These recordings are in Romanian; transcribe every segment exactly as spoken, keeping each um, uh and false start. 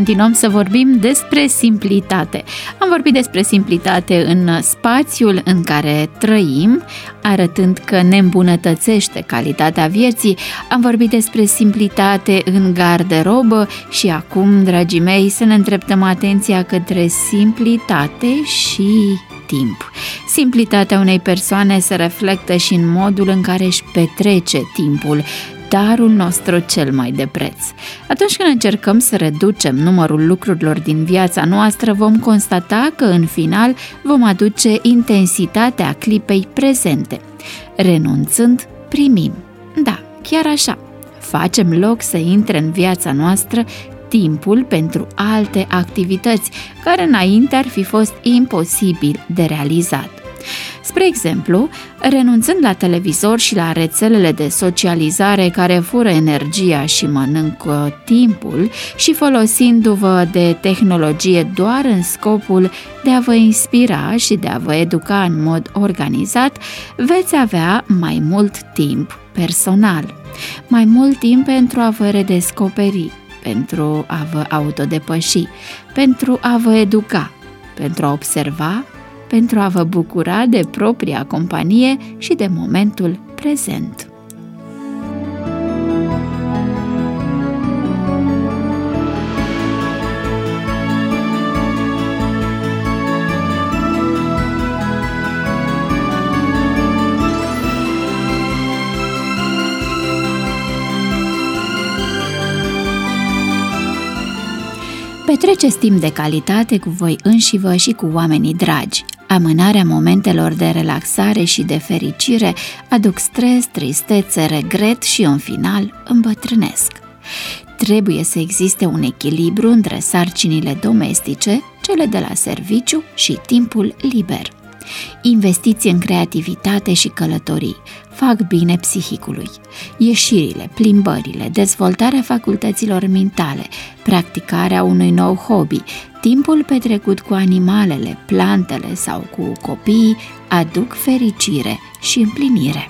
continuăm să vorbim despre simplitate. Am vorbit despre simplitate în spațiul în care trăim, arătând că ne îmbunătățește calitatea vieții. Am vorbit despre simplitate în garderobă și acum, dragii mei, să ne îndreptăm atenția către simplitate și timp. Simplitatea unei persoane se reflectă și în modul în care își petrece timpul, darul nostru cel mai de preț. Atunci când încercăm să reducem numărul lucrurilor din viața noastră, vom constata că în final vom aduce intensitatea clipei prezente. Renunțând, primim. Da, chiar așa. Facem loc să intre în viața noastră timpul pentru alte activități care înainte ar fi fost imposibil de realizat. Spre exemplu, renunțând la televizor și la rețelele de socializare care fură energia și mănâncă timpul și folosindu-vă de tehnologie doar în scopul de a vă inspira și de a vă educa în mod organizat, veți avea mai mult timp personal, mai mult timp pentru a vă redescoperi, pentru a vă autodepăși, pentru a vă educa, pentru a observa, pentru a vă bucura de propria companie și de momentul prezent. Petreceți timp de calitate cu voi înșivă și cu oamenii dragi. Amânarea momentelor de relaxare și de fericire aduc stres, tristețe, regret și, în final, îmbătrânesc. Trebuie să existe un echilibru între sarcinile domestice, cele de la serviciu și timpul liber. Investiți în creativitate și călătorii, fac bine psihicului. Ieșirile, plimbările, dezvoltarea facultăților mentale, practicarea unui nou hobby, timpul petrecut cu animalele, plantele sau cu copiii aduc fericire și împlinire.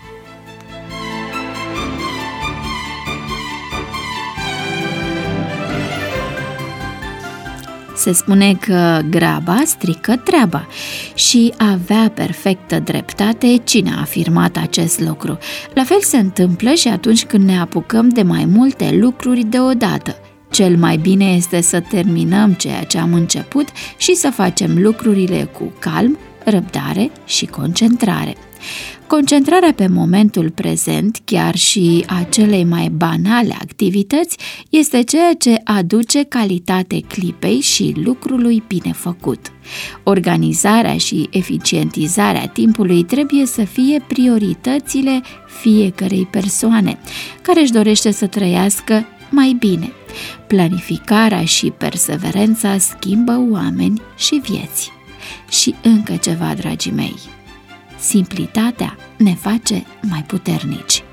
Se spune că graba strică treaba și avea perfectă dreptate cine a afirmat acest lucru. La fel se întâmplă și atunci când ne apucăm de mai multe lucruri deodată. Cel mai bine este să terminăm ceea ce am început și să facem lucrurile cu calm, răbdare și concentrare. Concentrarea pe momentul prezent, chiar și a celei mai banale activități, este ceea ce aduce calitate clipei și lucrului bine făcut. Organizarea și eficientizarea timpului trebuie să fie prioritățile fiecărei persoane care își dorește să trăiască mai bine. Planificarea și perseverența schimbă oameni și vieți. Și încă ceva, dragii mei. Simplitatea ne face mai puternici.